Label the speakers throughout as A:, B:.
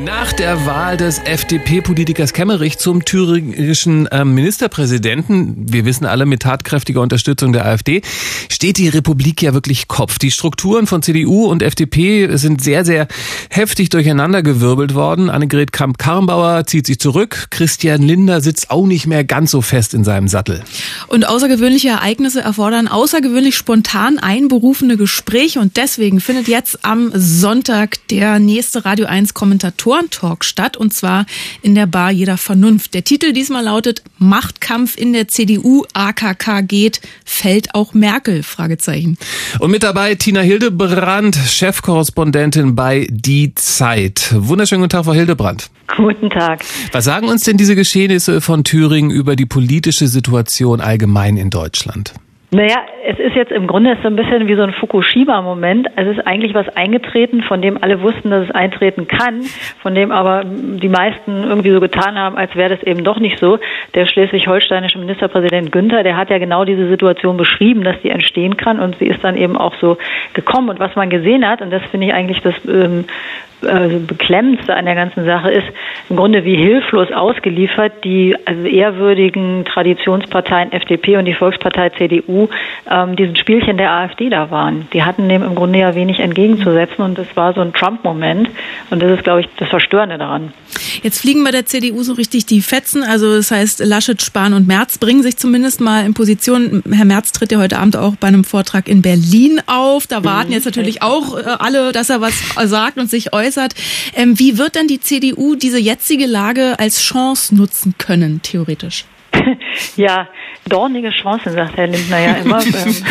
A: Nach der Wahl des FDP-Politikers Kemmerich zum thüringischen Ministerpräsidenten, wir wissen alle mit tatkräftiger Unterstützung der AfD, steht die Republik ja wirklich Kopf. Die Strukturen von CDU und FDP sind sehr, sehr heftig durcheinandergewirbelt worden. Annegret Kramp-Karrenbauer zieht sich zurück. Christian Lindner sitzt auch nicht mehr ganz so fest in seinem Sattel.
B: Und außergewöhnliche Ereignisse erfordern außergewöhnlich spontan einberufene Gespräche. Und deswegen findet jetzt am Sonntag der nächste Radio 1 Kommentatoren-Talk statt, und zwar in der Bar Jeder Vernunft. Der Titel diesmal lautet Machtkampf in der CDU, AKK geht, fällt auch Merkel? Fragezeichen.
A: Und mit dabei Tina Hildebrandt, Chefkorrespondentin bei Die Zeit. Wunderschönen guten Tag, Frau Hildebrandt.
C: Guten Tag.
A: Was sagen uns denn diese Geschehnisse von Thüringen über die politische Situation allgemein in Deutschland?
C: Naja, es ist jetzt im Grunde so ein bisschen wie so ein Fukushima-Moment. Es ist eigentlich was eingetreten, von dem alle wussten, dass es eintreten kann, von dem aber die meisten irgendwie so getan haben, als wäre das eben doch nicht so. Der schleswig-holsteinische Ministerpräsident Günther, der hat ja genau diese Situation beschrieben, dass die entstehen kann, und sie ist dann eben auch so gekommen. Und was man gesehen hat, und das finde ich eigentlich das Beklemmendste an der ganzen Sache, ist im Grunde, wie hilflos ausgeliefert die ehrwürdigen Traditionsparteien FDP und die Volkspartei CDU diesen Spielchen der AfD da waren. Die hatten dem im Grunde ja wenig entgegenzusetzen, und das war so ein Trump-Moment, und das ist, glaube ich, das Verstörende daran.
B: Jetzt fliegen bei der CDU so richtig die Fetzen, also das heißt Laschet, Spahn und Merz bringen sich zumindest mal in Position. Herr Merz tritt ja heute Abend auch bei einem Vortrag in Berlin auf. Da warten jetzt natürlich auch alle, dass er was sagt und sich äußert. Wie wird denn die CDU diese jetzige Lage als Chance nutzen können, theoretisch?
C: Ja, dornige Chancen, sagt Herr Lindner ja immer. Es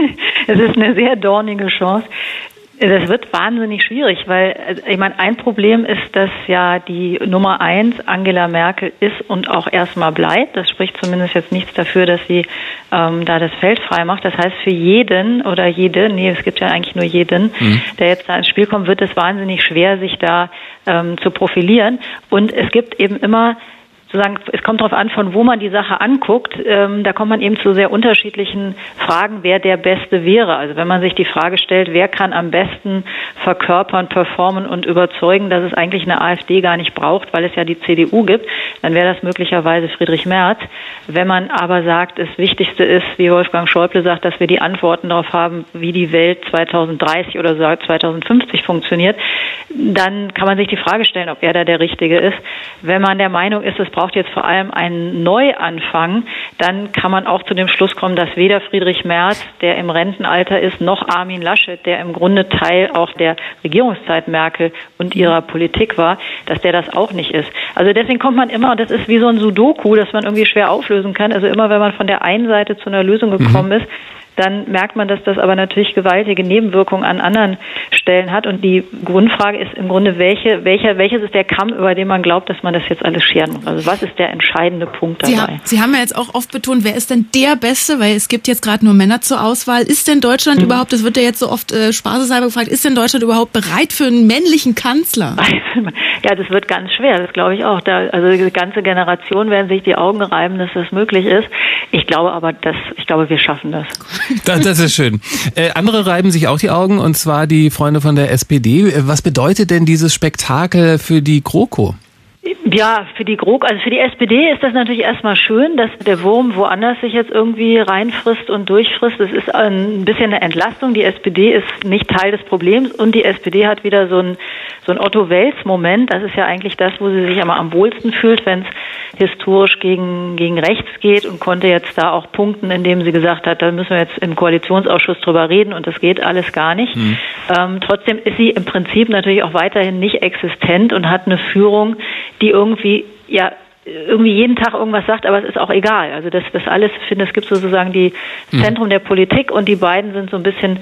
C: ist eine sehr dornige Chance. Das wird wahnsinnig schwierig, weil, ich meine, ein Problem ist, dass ja die Nummer 1 Angela Merkel ist und auch erstmal bleibt. Das spricht zumindest jetzt nichts dafür, dass sie da das Feld frei macht. Das heißt, für jeden oder jede, es gibt ja eigentlich nur jeden, der jetzt da ins Spiel kommt, wird es wahnsinnig schwer, sich da zu profilieren. Und es gibt eben immer sozusagen, es kommt darauf an, von wo man die Sache anguckt. Da kommt man eben zu sehr unterschiedlichen Fragen, wer der Beste wäre. Also wenn man sich die Frage stellt, wer kann am besten verkörpern, performen und überzeugen, dass es eigentlich eine AfD gar nicht braucht, weil es ja die CDU gibt, dann wäre das möglicherweise Friedrich Merz. Wenn man aber sagt, das Wichtigste ist, wie Wolfgang Schäuble sagt, dass wir die Antworten darauf haben, wie die Welt 2030 oder 2050 funktioniert, dann kann man sich die Frage stellen, ob er da der Richtige ist. Wenn man der Meinung ist, es braucht jetzt vor allem einen Neuanfang, dann kann man auch zu dem Schluss kommen, dass weder Friedrich Merz, der im Rentenalter ist, noch Armin Laschet, der im Grunde Teil auch der Regierungszeit Merkel und ihrer Politik war, dass der das auch nicht ist. Also deswegen kommt man immer, und das ist wie so ein Sudoku, das man irgendwie schwer auflösen kann. Also immer, wenn man von der einen Seite zu einer Lösung gekommen ist, dann merkt man, dass das aber natürlich gewaltige Nebenwirkungen an anderen Stellen hat. Und die Grundfrage ist im Grunde, welches ist der Kamm, über den man glaubt, dass man das jetzt alles scheren muss? Also was ist der entscheidende Punkt dabei?
B: Sie haben ja jetzt auch oft betont, wer ist denn der Beste? Weil es gibt jetzt gerade nur Männer zur Auswahl. Ist denn Deutschland überhaupt, das wird ja jetzt so oft spaßeshalber gefragt, ist denn Deutschland überhaupt bereit für einen männlichen Kanzler?
C: Ja, das wird ganz schwer, das glaube ich auch. Also die ganze Generation werden sich die Augen reiben, dass das möglich ist. Ich glaube aber, wir schaffen das.
A: Das ist schön. Andere reiben sich auch die Augen, und zwar die Freunde von der SPD. Was bedeutet denn dieses Spektakel für die GroKo?
C: Ja, für die GroKo, also für die SPD ist das natürlich erstmal schön, dass der Wurm woanders sich jetzt irgendwie reinfrisst und durchfrisst. Es ist ein bisschen eine Entlastung. Die SPD ist nicht Teil des Problems, und die SPD hat wieder so ein Otto-Wels-Moment. Das ist ja eigentlich das, wo sie sich immer am wohlsten fühlt, wenn es historisch gegen rechts geht, und konnte jetzt da auch punkten, indem sie gesagt hat, da müssen wir jetzt im Koalitionsausschuss drüber reden, und das geht alles gar nicht. Trotzdem ist sie im Prinzip natürlich auch weiterhin nicht existent und hat eine Führung, die irgendwie jeden Tag irgendwas sagt, aber es ist auch egal. Also das alles, ich finde, es gibt sozusagen die Zentrum der Politik, und die beiden sind so ein bisschen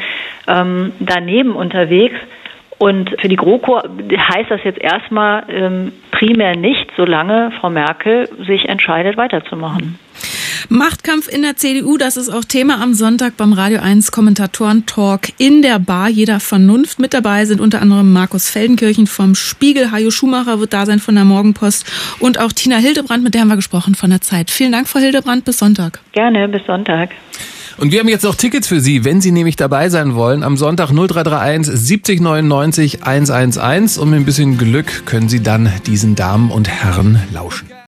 C: daneben unterwegs. Und für die GroKo heißt das jetzt erstmal primär nicht, solange Frau Merkel sich entscheidet, weiterzumachen.
B: Machtkampf in der CDU, das ist auch Thema am Sonntag beim Radio 1 Kommentatoren-Talk in der Bar Jeder Vernunft. Mit dabei sind unter anderem Markus Feldenkirchen vom Spiegel, Hajo Schumacher wird da sein von der Morgenpost und auch Tina Hildebrandt, mit der haben wir gesprochen von der Zeit. Vielen Dank, Frau Hildebrandt, bis Sonntag.
C: Gerne, bis Sonntag.
A: Und wir haben jetzt noch Tickets für Sie, wenn Sie nämlich dabei sein wollen. Am Sonntag 0331 70 99 111. Und mit ein bisschen Glück können Sie dann diesen Damen und Herren lauschen.